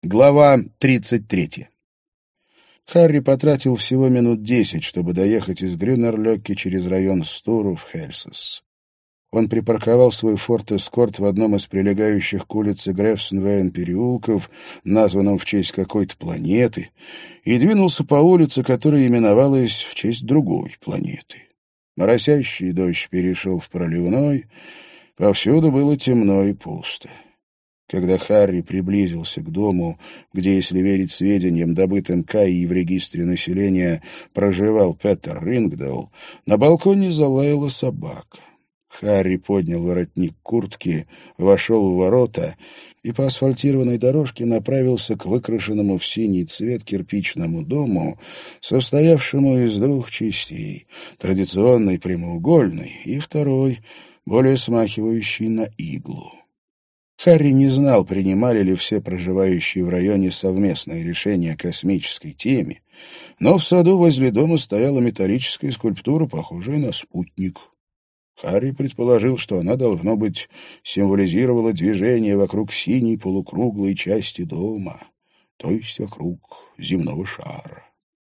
Глава 33. Харри потратил всего минут 10, чтобы доехать из Грюнерлёке через район Стуру в Хельсес. Он припарковал свой Форд Эскорт в одном из прилегающих к улице Грефсенвейн переулков, названном в честь какой-то планеты, и двинулся по улице, которая именовалась в честь другой планеты. Моросящий дождь перешел в проливной, повсюду было темно и пусто. Когда Харри приблизился к дому, где, если верить сведениям, добытым Каей в регистре населения, проживал Петер Рингдал, на балконе залаяла собака. Харри поднял воротник куртки, вошел в ворота и по асфальтированной дорожке направился к выкрашенному в синий цвет кирпичному дому, состоявшему из двух частей — традиционной прямоугольной и второй, более смахивающей на иглу. Харри не знал, принимали ли все проживающие в районе совместное решение о космической теме, но в саду возле дома стояла металлическая скульптура, похожая на спутник. Харри предположил, что она, должно быть, символизировала движение вокруг синей полукруглой части дома, то есть вокруг земного шара.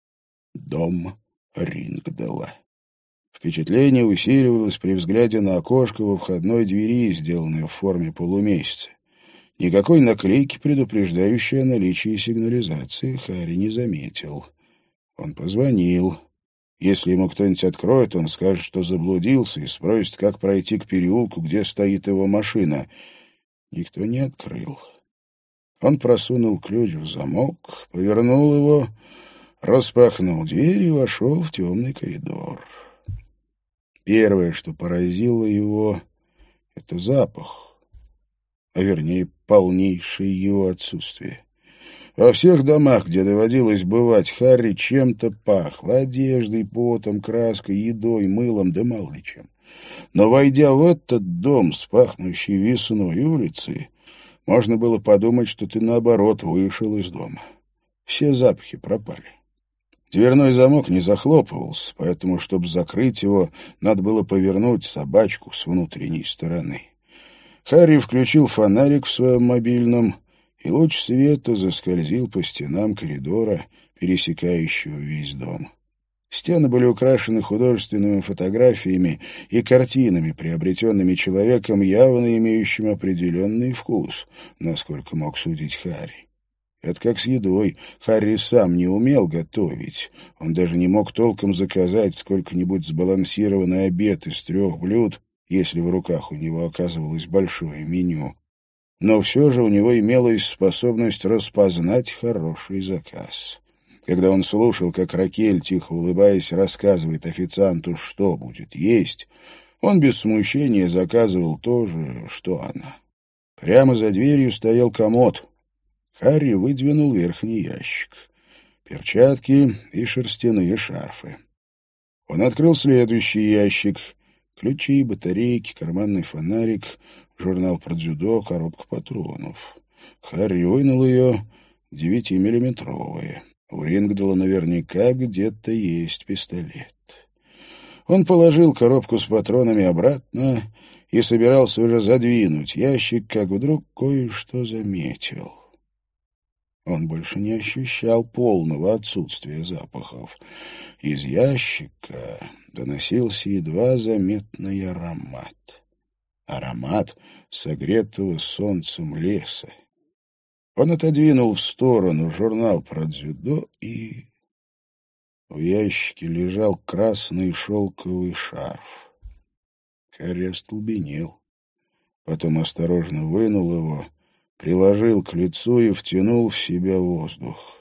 Дом Рингдала. Впечатление усиливалось при взгляде на окошко во входной двери, сделанное в форме полумесяца. Никакой наклейки, предупреждающей о наличии сигнализации, Харри не заметил. Он позвонил. Если ему кто-нибудь откроет, он скажет, что заблудился, и спросит, как пройти к переулку, где стоит его машина. Никто не открыл. Он просунул ключ в замок, повернул его, распахнул дверь и вошел в темный коридор. Первое, что поразило его, — это запах, а вернее, полнейшее его отсутствие. Во всех домах, где доводилось бывать, Харри чем-то пахло — одеждой, потом, краской, едой, мылом, да мало ли чем. Но, войдя в этот дом с пахнущей весной улицей, можно было подумать, что ты, наоборот, вышел из дома. Все запахи пропали. Дверной замок не захлопывался, поэтому, чтобы закрыть его, надо было повернуть собачку с внутренней стороны. Харри включил фонарик в своем мобильном, и луч света заскользил по стенам коридора, пересекающего весь дом. Стены были украшены художественными фотографиями и картинами, приобретенными человеком, явно имеющим определенный вкус, насколько мог судить Харри. Это как с едой. Харри сам не умел готовить. Он даже не мог толком заказать сколько-нибудь сбалансированный обед из 3 блюд, если в руках у него оказывалось большое меню. Но все же у него имелась способность распознать хороший заказ. Когда он слушал, как Ракель, тихо улыбаясь, рассказывает официанту, что будет есть, он без смущения заказывал то же, что она. Прямо за дверью стоял комод. Харри выдвинул верхний ящик. Перчатки и шерстяные шарфы. Он открыл следующий ящик. Ключи, батарейки, карманный фонарик, журнал про дзюдо, коробка патронов. Харри вынул ее, 9-миллиметровые. У Рингдала наверняка где-то есть пистолет. Он положил коробку с патронами обратно и собирался уже задвинуть ящик, как вдруг кое-что заметил. Он больше не ощущал полного отсутствия запахов. Из ящика доносился едва заметный аромат. Аромат согретого солнцем леса. Он отодвинул в сторону журнал про дзюдо, и в ящике лежал красный шелковый шарф. Харри остолбенел. Потом осторожно вынул его, приложил к лицу и втянул в себя воздух.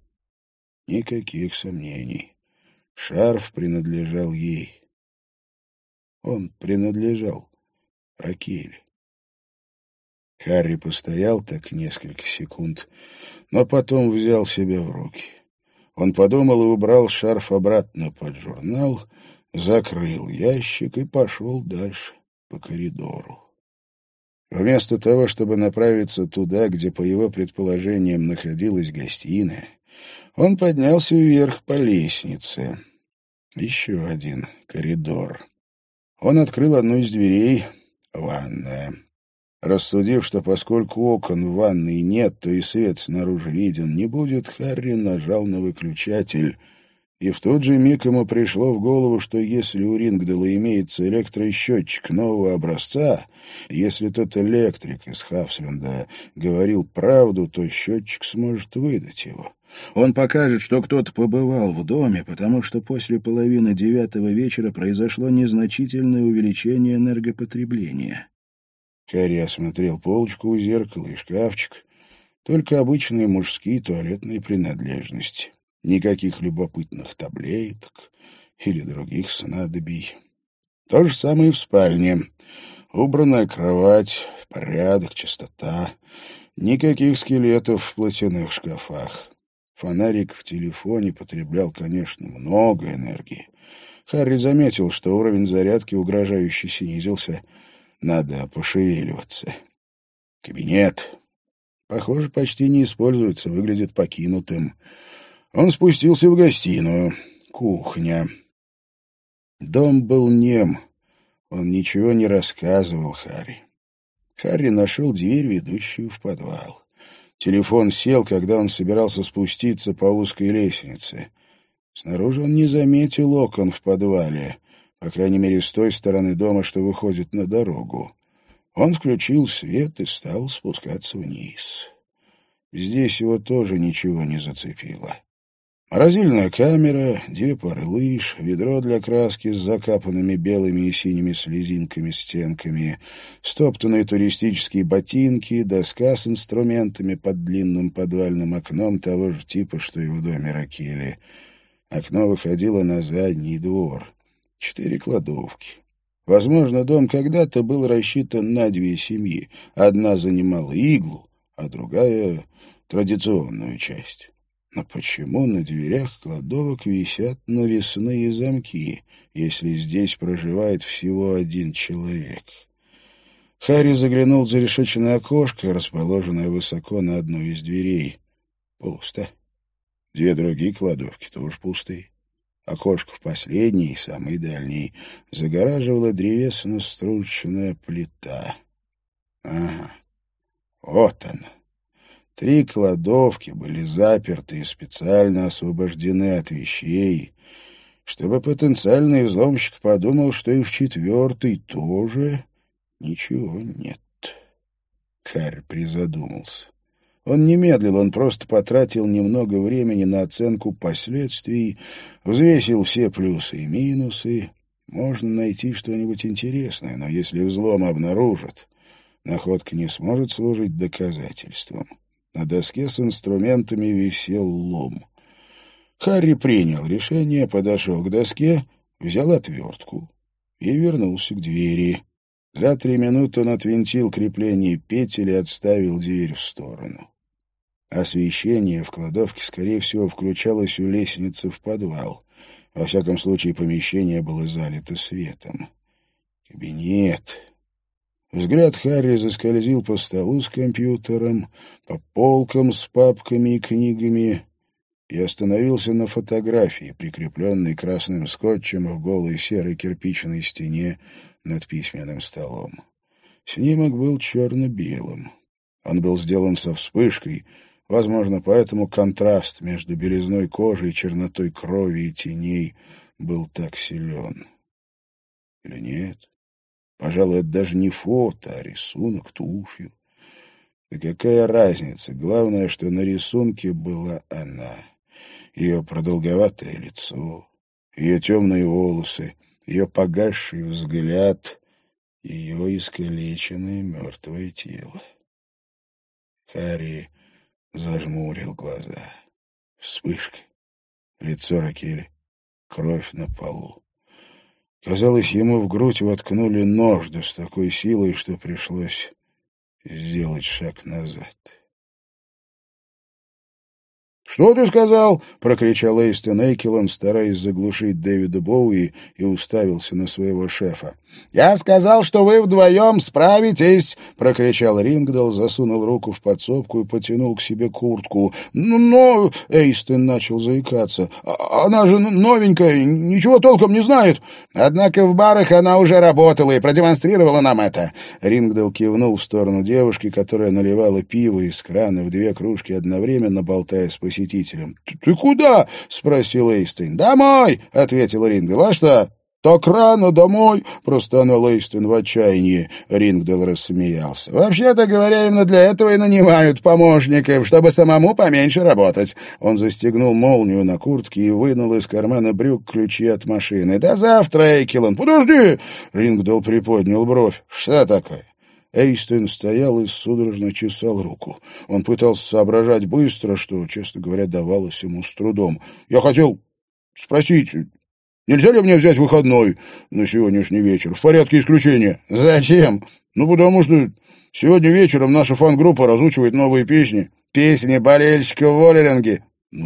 Никаких сомнений. Шарф принадлежал ей. Он принадлежал Ракель. Харри постоял так несколько секунд, но потом взял себя в руки. Он подумал и убрал шарф обратно под журнал, закрыл ящик и пошел дальше по коридору. Вместо того, чтобы направиться туда, где, по его предположениям, находилась гостиная, он поднялся вверх по лестнице. Еще один коридор. Он открыл одну из дверей — ванная. Рассудив, что поскольку окон в ванной нет, то и свет снаружи виден не будет, Харри нажал на выключатель, и в тот же миг ему пришло в голову, что если у Рингдала имеется электросчетчик нового образца, если тот электрик из Хавсленда говорил правду, то счетчик сможет выдать его. Он покажет, что кто-то побывал в доме, потому что после 8:30 вечера произошло незначительное увеличение энергопотребления. Харри осмотрел полочку у зеркала и шкафчик. Только обычные мужские туалетные принадлежности. Никаких любопытных таблеток или других снадобий. То же самое и в спальне. Убранная кровать, порядок, чистота. Никаких скелетов в платяных шкафах. Фонарик в телефоне потреблял, конечно, много энергии. Харри заметил, что уровень зарядки угрожающе снизился. Надо пошевеливаться. Кабинет. Похоже, почти не используется, выглядит покинутым. Он спустился в гостиную. Кухня. Дом был нем. Он ничего не рассказывал Харри. Харри нашел дверь, ведущую в подвал. Телефон сел, когда он собирался спуститься по узкой лестнице. Снаружи он не заметил окон в подвале, по крайней мере, с той стороны дома, что выходит на дорогу. Он включил свет и стал спускаться вниз. Здесь его тоже ничего не зацепило. Морозильная камера, 2 пары лыж, ведро для краски с закапанными белыми и синими слезинками стенками, стоптанные туристические ботинки, доска с инструментами под длинным подвальным окном того же типа, что и в доме Ракели. Окно выходило на задний двор. 4 кладовки. Возможно, дом когда-то был рассчитан на 2 семьи. Одна занимала иглу, а другая — традиционную часть. Но почему на дверях кладовок висят навесные замки, если здесь проживает всего 1 человек? Харри заглянул в зарешеченное окошко, расположенное высоко на одной из дверей. Пусто. 2 другие кладовки тоже пустые. Окошко в последней, самой дальней, загораживала древесно-стружечная плита. Ага, вот она. 3 кладовки были заперты и специально освобождены от вещей, чтобы потенциальный взломщик подумал, что и в 4-й тоже ничего нет. Харри призадумался. Он не медлил, он просто потратил немного времени на оценку последствий, взвесил все плюсы и минусы. Можно найти что-нибудь интересное, но если взлом обнаружат, находка не сможет служить доказательством. На доске с инструментами висел лом. Харри принял решение, подошел к доске, взял отвертку и вернулся к двери. За 3 минуты он отвинтил крепление петель и отставил дверь в сторону. Освещение в кладовке, скорее всего, включалось у лестницы в подвал. Во всяком случае, помещение было залито светом. Кабинет. Взгляд Харри заскользил по столу с компьютером, по полкам с папками и книгами и остановился на фотографии, прикрепленной красным скотчем в голой серой кирпичной стене над письменным столом. Снимок был черно-белым. Он был сделан со вспышкой, возможно, поэтому контраст между белизной кожи и чернотой крови и теней был так силен. Или нет? Пожалуй, это даже не фото, а рисунок тушью. Да какая разница? Главное, что на рисунке была она. Ее продолговатое лицо, ее темные волосы, ее погасший взгляд, ее искалеченное мертвое тело. Харри зажмурил глаза. Вспышка. Лицо Ракели. Кровь на полу. Казалось, ему в грудь воткнули нож, да с такой силой, что пришлось сделать шаг назад. «Что ты сказал?» — прокричал Эйстон Эйкелон, стараясь заглушить Дэвида Боуи, и уставился на своего шефа. «Я сказал, что вы вдвоем справитесь!» — прокричал Рингдал, засунул руку в подсобку и потянул к себе куртку. «Но...» — Эйстон начал заикаться. «Она же новенькая, ничего толком не знает!» «Однако в барах она уже работала и продемонстрировала нам это!» Рингдал кивнул в сторону девушки, которая наливала пиво из крана в 2 кружки одновременно, болтая с посетителем. «Ты куда?» — спросил Эйстон. «Домой!» — ответил Рингдал. «А что?» «Так рано домой!» — простонал Эйстон в отчаянии. Рингдал рассмеялся. «Вообще-то говоря, именно для этого и нанимают помощников, чтобы самому поменьше работать». Он застегнул молнию на куртке и вынул из кармана брюк ключи от машины. «До завтра, Эйкелон!» «Подожди!» — Рингдал приподнял бровь. «Что такое?» Эйстон стоял и судорожно чесал руку. Он пытался соображать быстро, что, честно говоря, давалось ему с трудом. «Я хотел спросить, нельзя ли мне взять выходной на сегодняшний вечер? В порядке исключения». «Зачем?» «Потому что сегодня вечером наша фан-группа разучивает новые песни». «Песни болельщиков в Воллеринге?»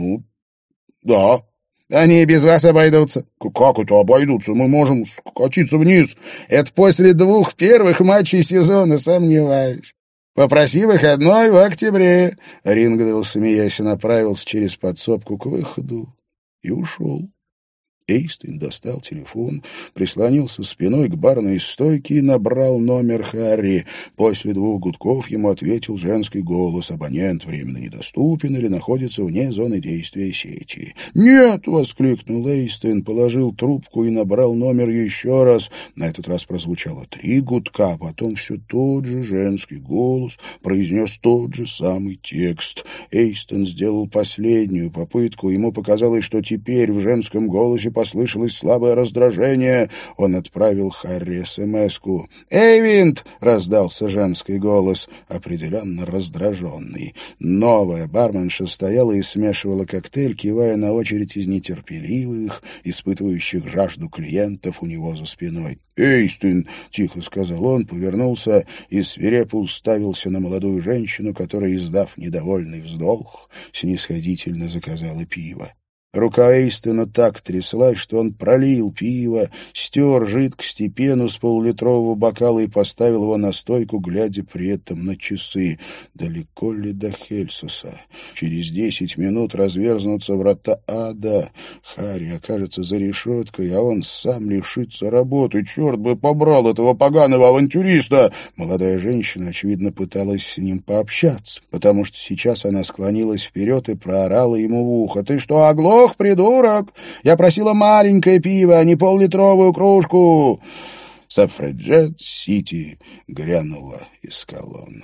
Да». «Они и без вас обойдутся». «Как это обойдутся? Мы можем скатиться вниз». «Это после 2 первых матчей сезона, сомневаюсь. Попроси выходной в октябре». Рингдал, смеясь, направился через подсобку к выходу и ушел. Эйстон достал телефон, прислонился спиной к барной стойке и набрал номер Харри. После 2 гудков ему ответил женский голос. Абонент временно недоступен или находится вне зоны действия сети. «Нет!» — воскликнул Эйстон, положил трубку и набрал номер еще раз. На этот раз прозвучало 3 гудка, потом все тот же женский голос произнес тот же самый текст. Эйстон сделал последнюю попытку. Ему показалось, что теперь в женском голосе послышалось слабое раздражение. Он отправил Харри СМС-ку. «Эйвинт!» — раздался женский голос, определенно раздраженный. Новая барменша стояла и смешивала коктейль, кивая на очередь из нетерпеливых, испытывающих жажду клиентов у него за спиной. «Эйстон!» — тихо сказал он, повернулся и свирепо уставился на молодую женщину, которая, издав недовольный вздох, снисходительно заказала пиво. Рука Эйстона так тряслась, что он пролил пиво, стер жидкость и пену с полулитрового бокала и поставил его на стойку, глядя при этом на часы. Далеко ли до Хельсуса? Через 10 минут разверзнутся врата ада. Харри окажется за решеткой, а он сам лишится работы. Черт бы побрал этого поганого авантюриста! Молодая женщина, очевидно, пыталась с ним пообщаться, потому что сейчас она склонилась вперед и проорала ему в ухо. «Ты что, оглох? Ох, придурок! Я просила маленькое пиво, а не пол-литровую кружку!» «Сафраджет-Сити» грянула из колонок.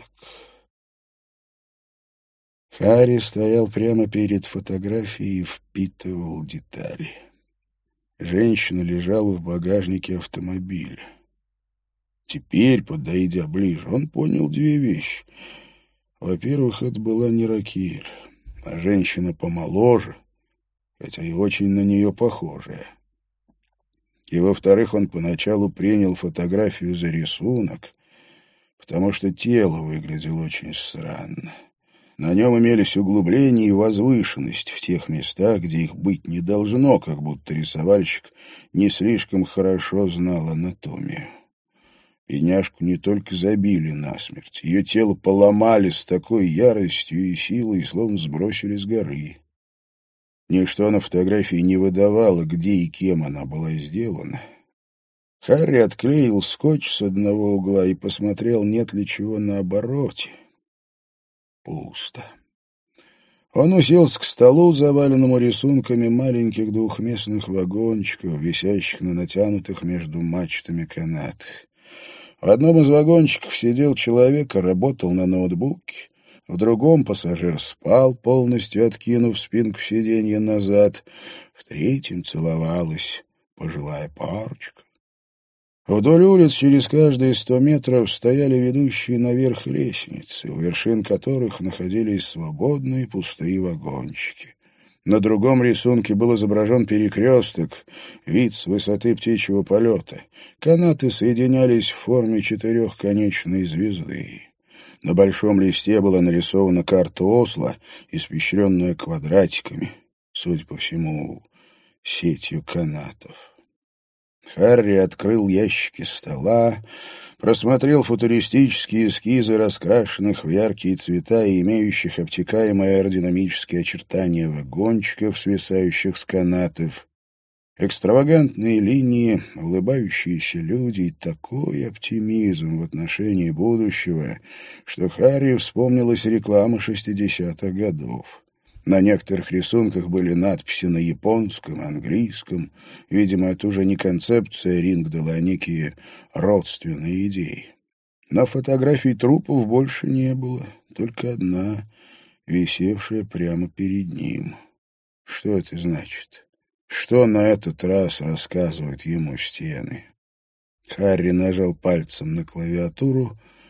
Харри стоял прямо перед фотографией и впитывал детали. Женщина лежала в багажнике автомобиля. Теперь, подойдя ближе, он понял 2 вещи. Во-первых, это была не Ракель, а женщина помоложе, хотя и очень на нее похожая. И, во-вторых, он поначалу принял фотографию за рисунок, потому что тело выглядело очень странно. На нем имелись углубления и возвышенность в тех местах, где их быть не должно, как будто рисовальщик не слишком хорошо знал анатомию. Бедняжку не только забили насмерть, ее тело поломали с такой яростью и силой, словно сбросили с горы. Ничто на фотографии не выдавало, где и кем она была сделана. Харри отклеил скотч с одного угла и посмотрел, нет ли чего на обороте. Пусто. Он уселся к столу, заваленному рисунками маленьких 2-местных вагончиков, висящих на натянутых между мачтами канатах. В одном из вагончиков сидел человек и работал на ноутбуке. В другом пассажир спал, полностью откинув спинку сиденья назад. В 3-м целовалась пожилая парочка. Вдоль улиц через каждые 100 метров стояли ведущие наверх лестницы, у вершин которых находились свободные пустые вагончики. На другом рисунке был изображен перекресток, вид с высоты птичьего полета. Канаты соединялись в форме 4-конечной звезды. На большом листе была нарисована карта Осло, испещренная квадратиками, судя по всему, сетью канатов. Харри открыл ящики стола, просмотрел футуристические эскизы, раскрашенных в яркие цвета и имеющих обтекаемые аэродинамические очертания вагончиков, свисающих с канатов, экстравагантные линии, улыбающиеся люди и такой оптимизм в отношении будущего, что Харри вспомнилась реклама 60-х годов. На некоторых рисунках были надписи на японском, английском. Видимо, это уже не концепция Рингдала, а некие родственные идеи. Но фотографий трупов больше не было, только одна, висевшая прямо перед ним. Что это значит? Что на этот раз рассказывают ему стены? Харри нажал пальцем на клавиатуру,